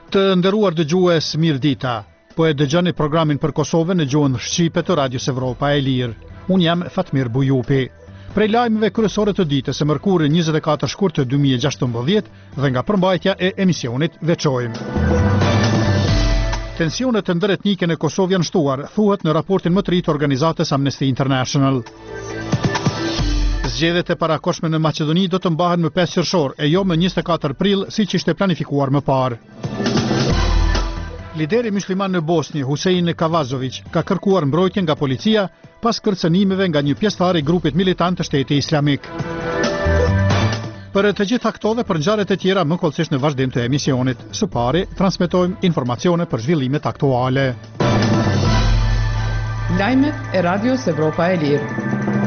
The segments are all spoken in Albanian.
Të nderuar dëgjues, mirëdita. Po e dëgjoni programin për Kosovën në gjuhën shqipe të Radios Evropa e Lirë. Unë jam Fatmir Bujupi. Prej lajmeve kryesore të ditës së mërkurë 24 shkurt 2016 dhe nga përmbajtja e emisionit veçojmë. Tensionet ndëretnike në Kosovë janë shtuar, thuhet në raportin më të ri të organizatës Amnesty International. Zgjedhjet e parakohshme në Maqedoni do të mbahen më 5 qershor e jo më 24 prill siç ishte planifikuar më parë. Lideri musliman në Bosnjë, Husein Kavazović, ka kërkuar mbrojtje nga policia pas kërcënimeve nga një pjesëtar i grupit militant të Shteti Islamik. Për të gjitha këto dhe për ngjarjet e tjera më kollësisht në vazhdim të emisionit. Së pari, transmetojmë informacione për zhvillimet aktuale. Lajmet e Radios Evropa e Lirë.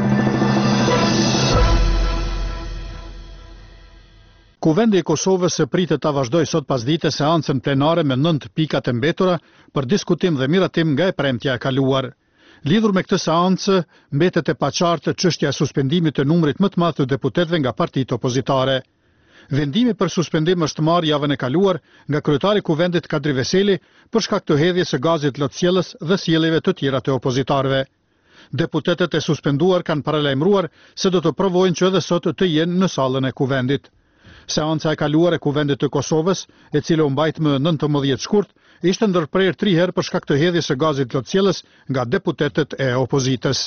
Kuvendi i Kosovës pritet ta vazhdojë sot pasdite seancën plenare me 9 pika të mbetura për diskutim dhe miratim nga e premtja e kaluar. Lidhur me këtë seancë, mbetet e paqartë çështja e suspendimit të numrit më të madh të deputetëve nga partitë opozitare. Vendimi për suspendim është marrë javën e kaluar nga kryetari i kuvendit Kadri Veseli për shkak të hedhjes së gazit lotësjellës dhe sjelljeve të tjera të opozitarëve. Deputetët e suspenduar kanë paralajmëruar se do të provojnë që edhe sot të jenë në sallën e kuvendit. Seanca e kaluar e kuvendit të Kosovës, e cila u mbajt më 19 shkurt, ishte ndërprerë 3 herë për shkak të hedhjes së gazit lotësjellës nga deputetët e opozitës.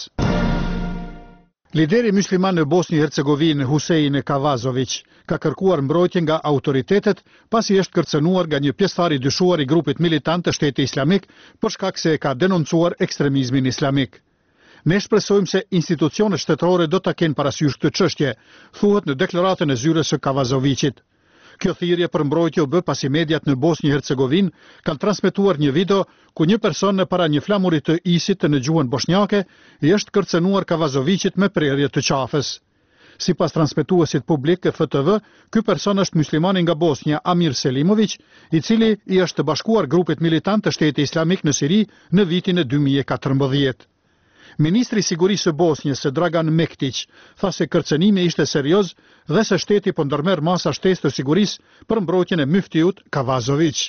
Lideri musliman në Bosnjë-Hercegovinë, Husein Kavazović, ka kërkuar mbrojtje nga autoritetet pasi është kërcënuar nga një pjesëtar i dyshuar i grupit militant të Shtetit Islamik për shkak se e ka denoncuar ekstremizmin islamik. Ne shpresojmë se institucionet shtetërore do ta kenë parasysh këtë çështje, thuhet në deklaratën e zyres së Kavazovićit. Kjo thirrje për mbrojtje u bë pasi mediat në Bosnjë-Hercegovinë kanë transmetuar një video ku një person në para një flamuri të isit në gjuhën bosnjake i është kërcënuar Kavazovićit me prerje të qafës. Sipas transmetuesit publik e FTV, ky person është muslimani nga Bosnja Amir Selimović, i cili i është bashkuar grupit militant të Shtetit Islamik në Siri në vitin e 2014. Ministri i Sigurisë së Bosnjës, Dragan Mektić, tha se kërcënimi ishte serioz dhe se shteti po ndërmerr masa shtesë të sigurisë për mbrojtjen e myftiut Kavazović.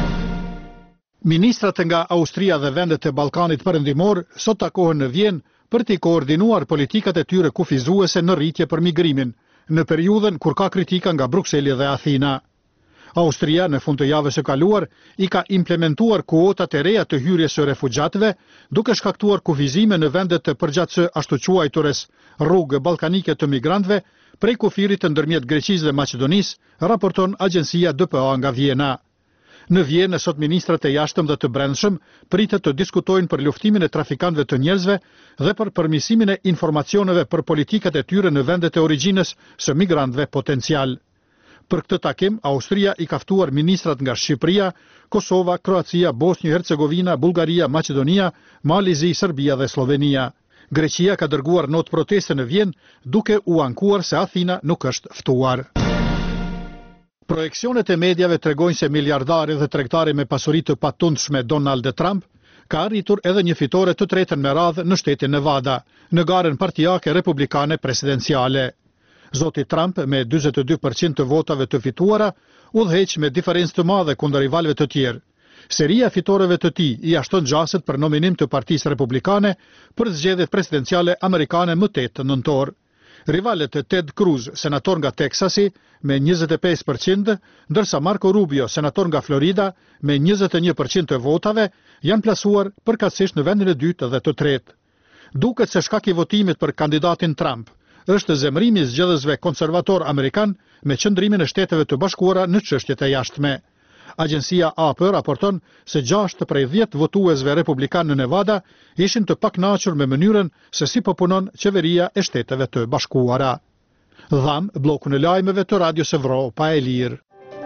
Ministrat nga Austria dhe vendet e Ballkanit Perëndimor sot takohen në Vjenë për të koordinuar politikat e tyre kufizuese në rritje për migrimin, në periudhën kur ka kritika nga Brukseli dhe Athina. Austria në fund të javës së kaluar i ka implementuar kuotat e reja të hyrjes së refugjatëve, duke shkaktuar kufizime në vendet të përgjithshme ashtu quajtures rrugë ballkanike të migrantëve prej kufirit të ndërmjet Greqisë dhe Maqedonisë, raporton agjencia DPA nga Vjena. Në Vjenë sot ministrat e jashtëm dhe të brendshëm pritet të diskutojnë për luftimin e trafikantëve të njerëzve dhe për përmirësimin e informacioneve për politikat e tyre në vendet e origjinës së migrantëve potencial. Për këtë takim, Austria i ka ftuar ministrat nga Shqipëria, Kosova, Kroacia, Bosnjë-Hercegovina, Bullgaria, Maqedonia, Malizi, Serbia dhe Slovenia. Greqia ka dërguar notë proteste në Vjenë, duke u ankuar se Athina nuk është ftuar. Projeksionet e mediave tregojnë se miliardari dhe tregtari me pasuri të patundshme Donald Trump ka arritur edhe një fitore të tretën me radhë në shtetin Nevada, në garën partijake republikane presidenciale. Zoti Trump me 42% të votave të fituara udhëheq me diferencë të madhe kundër rivalëve të tjerë. Seria fitoreve të tij i ashton gjaset për nominim të Partisë Republikane për zgjedhjet presidenciale amerikane më 8 nëntor. Rivalet Ted Cruz, senator nga Teksasi, me 25%, ndërsa Marco Rubio, senator nga Florida, me 21% të votave, janë plasuar përkatësisht në vendin e dytë dhe të tretë. Duket se shkak i votimit për kandidatin Trump është zemrimi i zgjedhësve konservator amerikan me qëndrimin e Shteteve të Bashkuara në çështjet e jashtme. Agjencia AP raporton se 6 prej 10 votuesve republikan në Nevada ishin të pakënaqur me mënyrën se si po punon qeveria e Shteteve të Bashkuara. Dham bllokun e lajmeve të Radios Evropa e Lirë.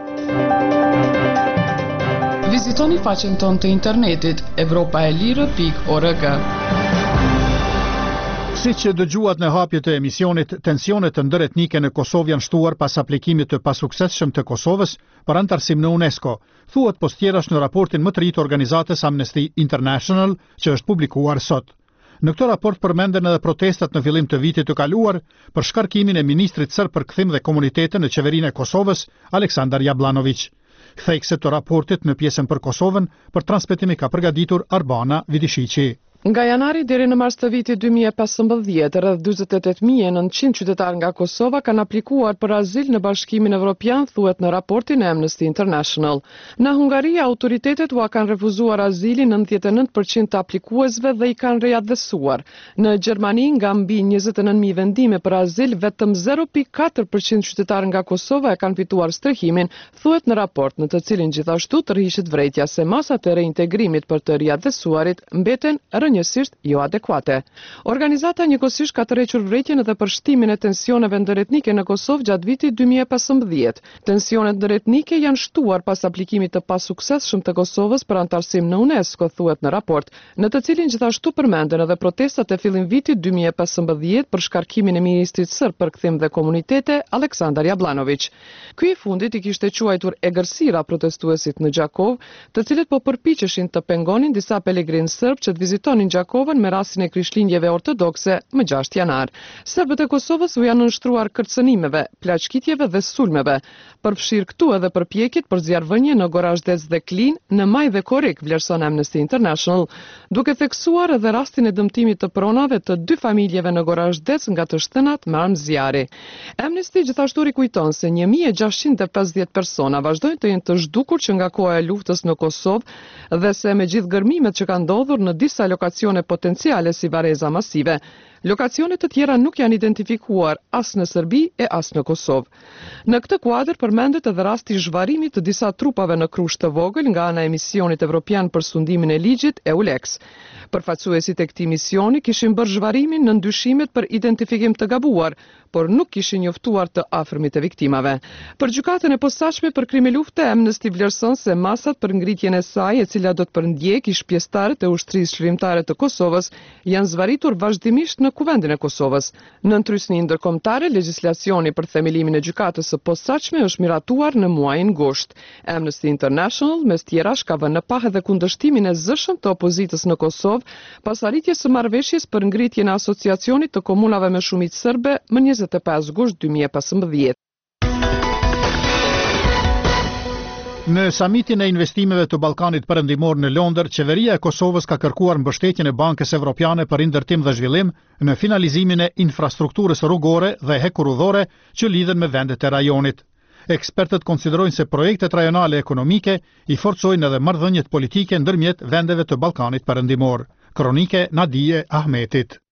Vizitoni faqen tonë të internetit evropaelire.org. Siç dëgjuat në hapje të emisionit, tensionet ndëretnike në Kosovë janë shtuar pas aplikimit të pasuksesshëm të Kosovës për antarësim në UNESCO, thuhet postjerash në raportin më të ri të organizatës Amnesty International që është publikuar sot. Në këtë raport përmenden edhe protestat në fillim të vitit të kaluar për shkarkimin e ministrit serb për kthim dhe komunitetën në qeverinë e Kosovës, Aleksandar Jablanović. Kthejkse të raportit në pjesën për Kosovën, për transmetimi ka përgatitur Arbana Vidishiqi. Nga janari deri në mars të vitit 2015, rreth 48.900 qytetarë nga Kosova kanë aplikuar për azil në Bashkimin Evropian, thuhet në raportin e Amnesty International. Në Hungari, autoritetet u kanë refuzuar azilin 99% të aplikuesve dhe i kanë readhesuar. Në Gjermani, nga mbi 29.000 vendime për azil, vetëm 0.4% qytetarë nga Kosova e kanë fituar strehimin, thuhet në raport, në të cilin gjithashtu tërhiqet vërejtja se masat e reintegrimit për të riadhesuarit mbeten njësisht jo adekuate. Organizata njëkohësisht ka tërhequr vërejtjen edhe për shtimin e tensioneve ndërretnike në Kosovë gjatë vitit 2015. Tensionet ndërretnike janë shtuar pas aplikimit të pasuksesshëm të Kosovës për antarësim në UNESCO, thuhet në raport, në të cilin gjithashtu përmenden edhe protestat e fillim vitit 2015 për shkarkimin e ministrit serb për kthim dhe komunitete, Aleksandar Jablanović. Ky i fundit i kishte quajtur egërsira protestuesit në Gjakov, të cilët po përpiqeshin të pengonin disa pelegrinë serb që të vizitonin në Gjakovën me rastin e krishtlindjeve ortodokse më 6 janar. Serbët e Kosovës u janë nënshtruar kërcënimeve, plaçkitjeve dhe sulmeve. Përfshir këtu edhe përpjekjet për zjarrvënie në Gorazhdec dhe Klin, në Maj dhe Korrik, vlerëson Amnesty International, duke theksuar edhe rastin e dëmtimit të pronave të 2 familjeve në Gorazhdec nga të shtënat me armë zjarri. Amnesty gjithashtu rikujton se 1650 persona vazhdojnë të jenë të zhdukur që nga koha e luftës në Kosovë dhe se me gjithë gërmimet që kanë ndodhur në disa lokacione potenciale si vareza masive, lokacione të tjera nuk janë identifikuar as në Serbi e as në Kosovë. Në këtë kuadër përmendet edhe rasti i zhvarimit të disa trupave në Krusht të vogël nga ana e misionit evropian për sundimin e ligjit EULEX. Përfaqësuesit e këtij misioni kishin bërë zhvarimin në ndyshimet për identifikim të gabuar, por nuk kishin njoftuar të afërmit e viktimave. Për gjykatën e posaçme për krime lufte, Amnesty vlerëson se masat për ngritjen e saj, e cila do të përndjek ish pjesëtarët e ushtrisë çlirimtare të Kosovës, janë zvarritur vazhdimisht në Kuvendin e Kosovës. Në ndrysni ndërkombëtare, legjislacioni për themelimin e gjykatës së posaçme është miratuar në muajin gusht. Amnesty International, mes tjerash, ka vënë në pah edhe kundërshtimin e zëshëm të opozitës në Kosovë pas arritjes së marrëveshjes për ngritjen e asociacionit të komunave me shumicë serbe më 25 gusht 2015. Në samitin e investimeve të Ballkanit Perëndimor në Londër, qeveria e Kosovës ka kërkuar mbështetjen e Bankës Evropiane për Indërtim dhe Zhvillim në finalizimin e infrastrukturës rrugore dhe hekurudhore që lidhen me vendet e rajonit. Ekspertët konsiderojnë se projektet rajonale ekonomike i forcojnë edhe marrëdhëniet politike ndërmjet vendeve të Ballkanit Perëndimor. Kronike Nadije Ahmetit.